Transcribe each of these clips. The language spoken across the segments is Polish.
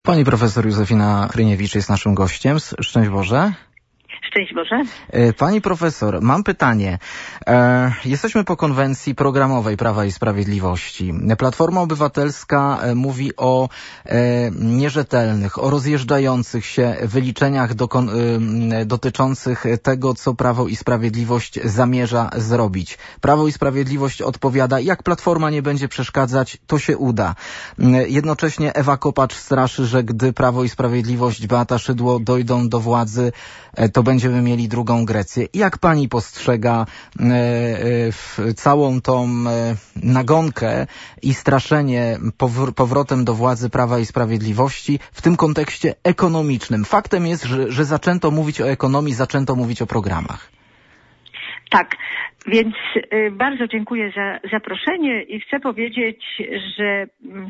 Pani profesor Józefina Hryniewicz jest naszym gościem. Szczęść Boże. Szczęść Boże. Pani profesor, mam pytanie. Jesteśmy po konwencji programowej Prawa i Sprawiedliwości. Platforma Obywatelska mówi o nierzetelnych, o rozjeżdżających się wyliczeniach dotyczących tego, co Prawo i Sprawiedliwość zamierza zrobić. Prawo i Sprawiedliwość odpowiada, jak Platforma nie będzie przeszkadzać, to się uda. Jednocześnie Ewa Kopacz straszy, że gdy Prawo i Sprawiedliwość, Beata Szydło dojdą do władzy, to będziemy mieli drugą Grecję. Jak pani postrzega całą tą nagonkę i straszenie powrotem do władzy Prawa i Sprawiedliwości w tym kontekście ekonomicznym? Faktem jest, że zaczęto mówić o ekonomii, zaczęto mówić o programach. Tak, więc bardzo dziękuję za zaproszenie i chcę powiedzieć, że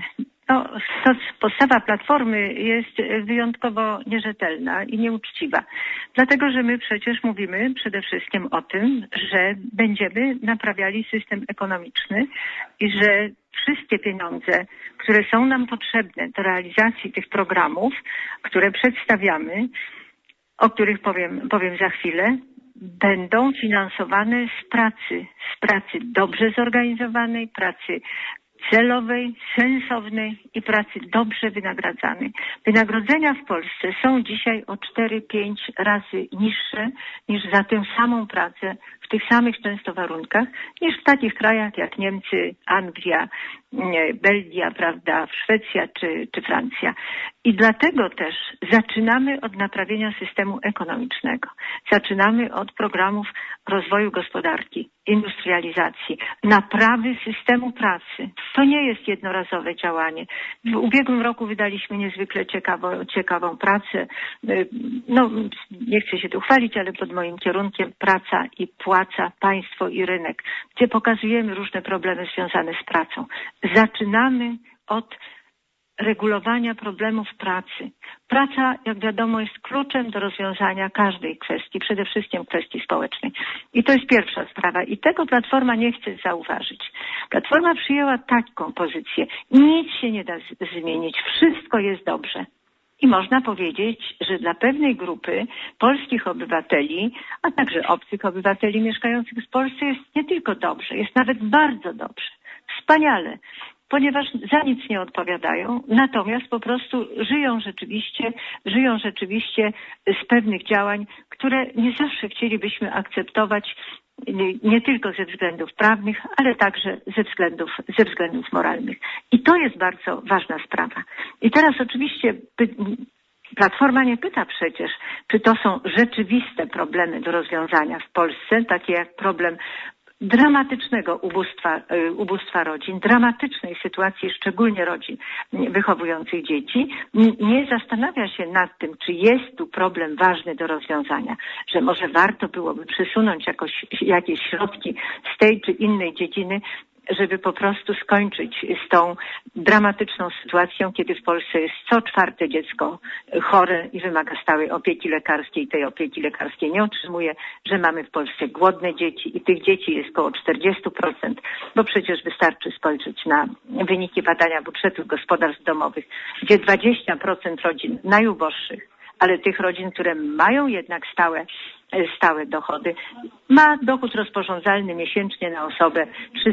postawa Platformy jest wyjątkowo nierzetelna i nieuczciwa. Dlatego, że my przecież mówimy przede wszystkim o tym, że będziemy naprawiali system ekonomiczny i że wszystkie pieniądze, które są nam potrzebne do realizacji tych programów, które przedstawiamy, o których powiem za chwilę, będą finansowane z pracy dobrze zorganizowanej, pracy celowej, sensownej i pracy dobrze wynagradzanej. Wynagrodzenia w Polsce są dzisiaj o 4-5 razy niższe niż za tę samą pracę w tych samych często warunkach niż w takich krajach jak Niemcy, Anglia, Belgia, prawda, Szwecja czy Francja. I dlatego też zaczynamy od naprawienia systemu ekonomicznego. Zaczynamy od programów rozwoju gospodarki, industrializacji, naprawy systemu pracy. To nie jest jednorazowe działanie. W ubiegłym roku wydaliśmy niezwykle ciekawą pracę. Nie chcę się tu chwalić, ale pod moim kierunkiem praca i płaca, państwo i rynek, gdzie pokazujemy różne problemy związane z pracą. Zaczynamy od regulowania problemów pracy. Praca, jak wiadomo, jest kluczem do rozwiązania każdej kwestii, przede wszystkim kwestii społecznej. I to jest pierwsza sprawa. I tego Platforma nie chce zauważyć. Platforma przyjęła taką pozycję. Nic się nie da zmienić. Wszystko jest dobrze. I można powiedzieć, że dla pewnej grupy polskich obywateli, a także obcych obywateli mieszkających w Polsce jest nie tylko dobrze, jest nawet bardzo dobrze. Wspaniale. Ponieważ za nic nie odpowiadają, natomiast po prostu żyją rzeczywiście z pewnych działań, które nie zawsze chcielibyśmy akceptować, nie tylko ze względów prawnych, ale także ze względów moralnych. I to jest bardzo ważna sprawa. I teraz oczywiście Platforma nie pyta przecież, czy to są rzeczywiste problemy do rozwiązania w Polsce, takie jak problem dramatycznego ubóstwa rodzin, dramatycznej sytuacji szczególnie rodzin wychowujących dzieci, nie zastanawia się nad tym, czy jest tu problem ważny do rozwiązania, że może warto byłoby przesunąć jakieś środki z tej czy innej dziedziny, żeby po prostu skończyć z tą dramatyczną sytuacją, kiedy w Polsce jest co 4. dziecko chore i wymaga stałej opieki lekarskiej, tej opieki lekarskiej nie otrzymuje, że mamy w Polsce głodne dzieci i tych dzieci jest około 40%, bo przecież wystarczy spojrzeć na wyniki badania budżetów gospodarstw domowych, gdzie 20% rodzin najuboższych, ale tych rodzin, które mają jednak stałe dochody, ma dochód rozporządzalny miesięcznie na osobę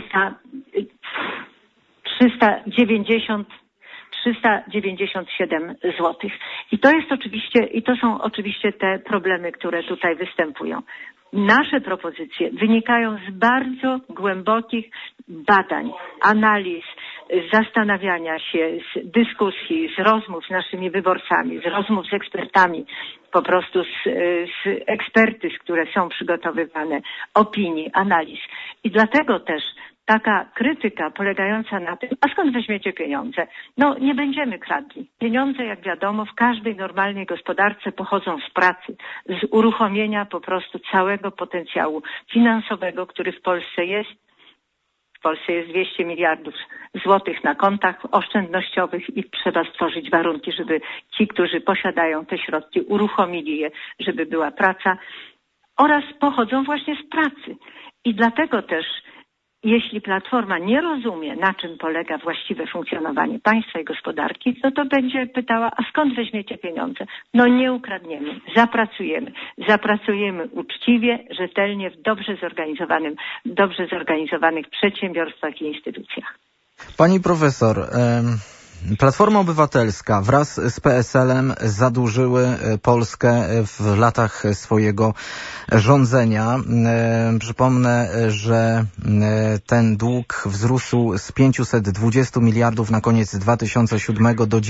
397 zł. I to są oczywiście te problemy, które tutaj występują. Nasze propozycje wynikają z bardzo głębokich badań, analiz, zastanawiania się, z dyskusji, z rozmów z naszymi wyborcami, z rozmów z ekspertami, po prostu z ekspertyz, które są przygotowywane, opinii, analiz. I dlatego też taka krytyka polegająca na tym, a skąd weźmiecie pieniądze? Nie będziemy kradli. Pieniądze, jak wiadomo, w każdej normalnej gospodarce pochodzą z pracy, z uruchomienia po prostu całego potencjału finansowego, który w Polsce jest. W Polsce jest 200 miliardów złotych na kontach oszczędnościowych i trzeba stworzyć warunki, żeby ci, którzy posiadają te środki, uruchomili je, żeby była praca oraz pochodzą właśnie z pracy. I dlatego też jeśli Platforma nie rozumie, na czym polega właściwe funkcjonowanie państwa i gospodarki, to będzie pytała, a skąd weźmiecie pieniądze? No nie ukradniemy, zapracujemy uczciwie, rzetelnie, w dobrze zorganizowanych przedsiębiorstwach i instytucjach. Pani profesor, Platforma Obywatelska wraz z PSL-em zadłużyły Polskę w latach swojego rządzenia. Przypomnę, że ten dług wzrósł z 520 miliardów na koniec 2007 do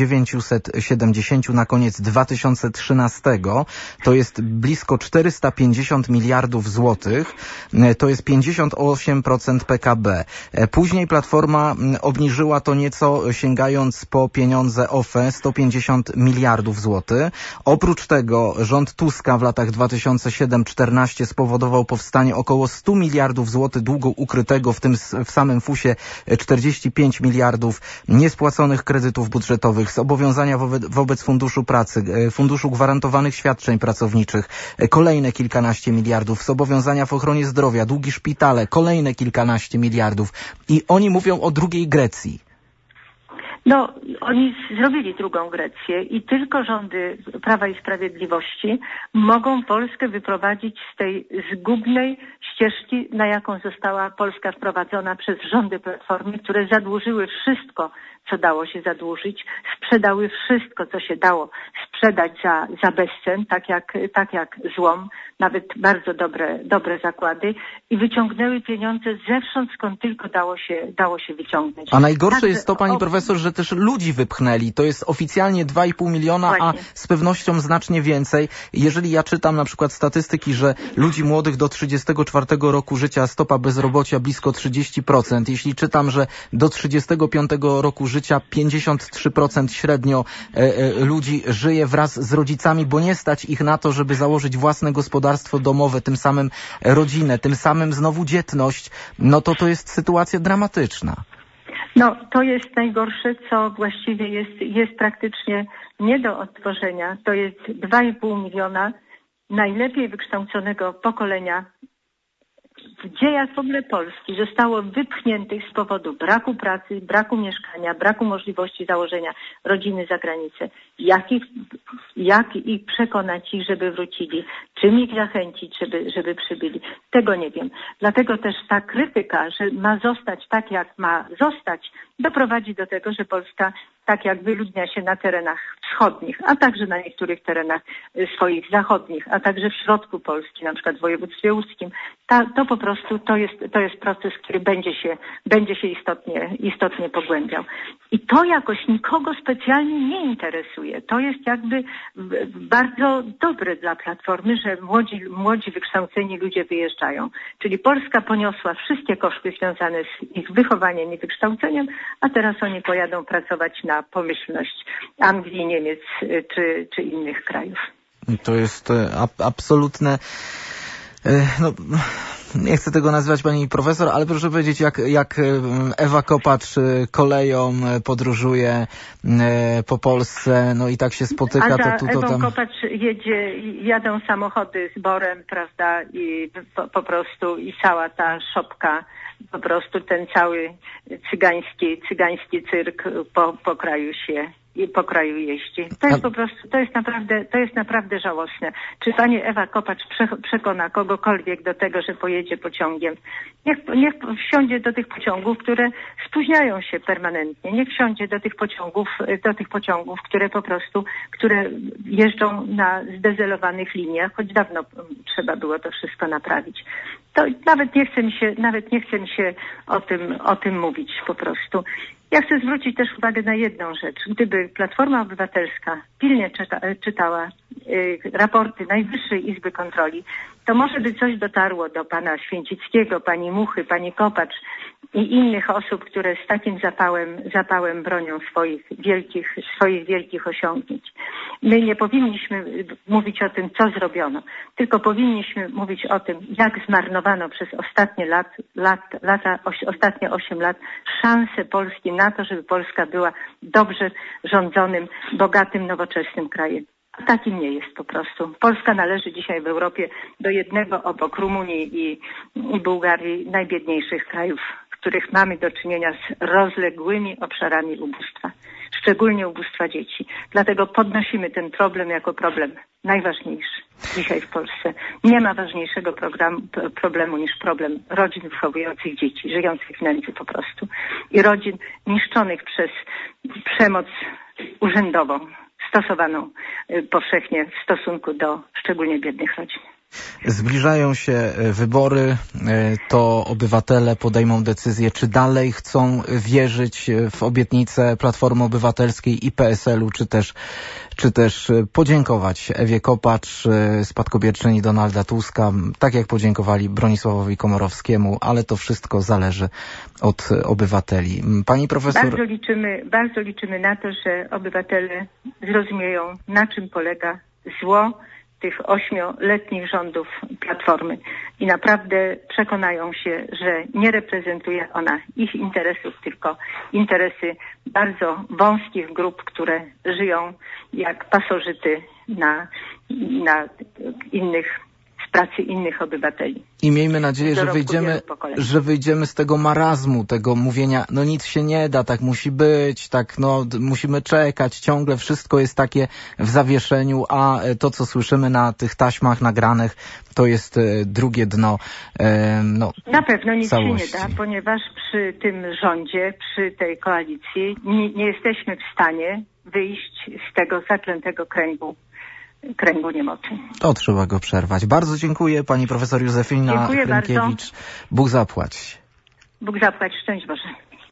970 na koniec 2013. To jest blisko 450 miliardów złotych. To jest 58% PKB. Później Platforma obniżyła to nieco, sięgając po pieniądze OFE 150 miliardów złotych. Oprócz tego rząd Tuska w latach 2007-14 spowodował powstanie około 100 miliardów złotych długu ukrytego, w samym FUS-ie 45 miliardów niespłaconych kredytów budżetowych, zobowiązania wobec Funduszu Pracy, Funduszu Gwarantowanych Świadczeń Pracowniczych, kolejne kilkanaście miliardów, zobowiązania w ochronie zdrowia, długi szpitale, kolejne kilkanaście miliardów. I oni mówią o drugiej Grecji. No, oni zrobili drugą Grecję i tylko rządy Prawa i Sprawiedliwości mogą Polskę wyprowadzić z tej zgubnej ścieżki, na jaką została Polska wprowadzona przez rządy Platformy, które zadłużyły wszystko, co dało się zadłużyć, sprzedały wszystko, co się dało sprzedać za bezcen, tak jak złom, nawet bardzo dobre zakłady, i wyciągnęły pieniądze zewsząd, skąd tylko dało się wyciągnąć. A najgorsze jest to, pani profesor, że też ludzi wypchnęli. To jest oficjalnie 2,5 miliona, właśnie. A z pewnością znacznie więcej. Jeżeli ja czytam na przykład statystyki, że ludzi młodych do 34 roku życia stopa bezrobocia blisko 30%. Jeśli czytam, że do 35 roku życia 53% średnio ludzi żyje wraz z rodzicami, bo nie stać ich na to, żeby założyć własne gospodarstwo domowe, tym samym rodzinę, tym samym znowu dzietność, no to jest sytuacja dramatyczna. No, to jest najgorsze, co właściwie jest praktycznie nie do odtworzenia. To jest 2,5 miliona najlepiej wykształconego pokolenia w dziejach w ogóle Polski zostało wypchniętych z powodu braku pracy, braku mieszkania, braku możliwości założenia rodziny za granicę. Jak ich przekonać ich, żeby wrócili? Czym ich zachęcić, żeby przybyli? Tego nie wiem. Dlatego też ta krytyka, że ma zostać tak, jak ma zostać, doprowadzi do tego, że Polska tak jak wyludnia się na terenach wschodnich, a także na niektórych terenach swoich zachodnich, a także w środku Polski, na przykład w województwie łódzkim. To po prostu to jest proces, który będzie się istotnie pogłębiał. I to jakoś nikogo specjalnie nie interesuje. To jest jakby bardzo dobre dla Platformy, że młodzi wykształceni ludzie wyjeżdżają. Czyli Polska poniosła wszystkie koszty związane z ich wychowaniem i wykształceniem, a teraz oni pojadą pracować na pomyślność Anglii, Niemiec czy innych krajów. To jest absolutne... No, nie chcę tego nazywać pani profesor, ale proszę powiedzieć, jak Ewa Kopacz koleją podróżuje po Polsce, no i tak się spotyka, to tu, to tam. Ewą Kopacz jadą samochody z Borem, prawda, i po prostu i cała ta szopka, po prostu ten cały cygański cyrk po kraju się i po kraju jeździ. To jest po prostu, to jest naprawdę żałosne. Czy pani Ewa Kopacz przekona kogokolwiek do tego, że pojedzie pociągiem? Niech wsiądzie do tych pociągów, które spóźniają się permanentnie. Niech wsiądzie do tych pociągów, które jeżdżą na zdezelowanych liniach, choć dawno trzeba było to wszystko naprawić. To nawet nie chce mi się o tym mówić po prostu. Ja chcę zwrócić też uwagę na jedną rzecz. Gdyby Platforma Obywatelska pilnie czytała raporty Najwyższej Izby Kontroli, to może by coś dotarło do pana Święcickiego, pani Muchy, pani Kopacz i innych osób, które z takim zapałem bronią swoich wielkich osiągnięć. My nie powinniśmy mówić o tym, co zrobiono, tylko powinniśmy mówić o tym, jak zmarnowano przez ostatnie 8 lat szanse Polski na to, żeby Polska była dobrze rządzonym, bogatym, nowoczesnym krajem. A takim nie jest po prostu. Polska należy dzisiaj w Europie do jednego obok Rumunii i Bułgarii najbiedniejszych krajów, w których mamy do czynienia z rozległymi obszarami ubóstwa, szczególnie ubóstwa dzieci. Dlatego podnosimy ten problem jako problem najważniejszy dzisiaj w Polsce. Nie ma ważniejszego problemu niż problem rodzin wychowujących dzieci, żyjących w nędzy po prostu i rodzin niszczonych przez przemoc urzędową, stosowaną powszechnie w stosunku do szczególnie biednych rodzin. Zbliżają się wybory, to obywatele podejmą decyzję, czy dalej chcą wierzyć w obietnice Platformy Obywatelskiej i PSL-u, czy też podziękować Ewie Kopacz, spadkobierczyni Donalda Tuska, tak jak podziękowali Bronisławowi Komorowskiemu, ale to wszystko zależy od obywateli. Pani profesor... Bardzo liczymy na to, że obywatele zrozumieją, na czym polega zło tych 8-letnich rządów Platformy i naprawdę przekonają się, że nie reprezentuje ona ich interesów, tylko interesy bardzo wąskich grup, które żyją jak pasożyty z pracy innych obywateli. I miejmy nadzieję, że wyjdziemy z tego marazmu, tego mówienia, no nic się nie da, tak musi być, tak no musimy czekać, ciągle wszystko jest takie w zawieszeniu, a to co słyszymy na tych taśmach nagranych, to jest drugie dno na pewno nic całości. się nie da, ponieważ przy tym rządzie, przy tej koalicji nie jesteśmy w stanie wyjść z tego zaklętego kręgu niemocy. To trzeba go przerwać. Bardzo dziękuję pani profesor Józefina Hrynkiewicz. Bóg zapłać. Bóg zapłać. Szczęść Boże.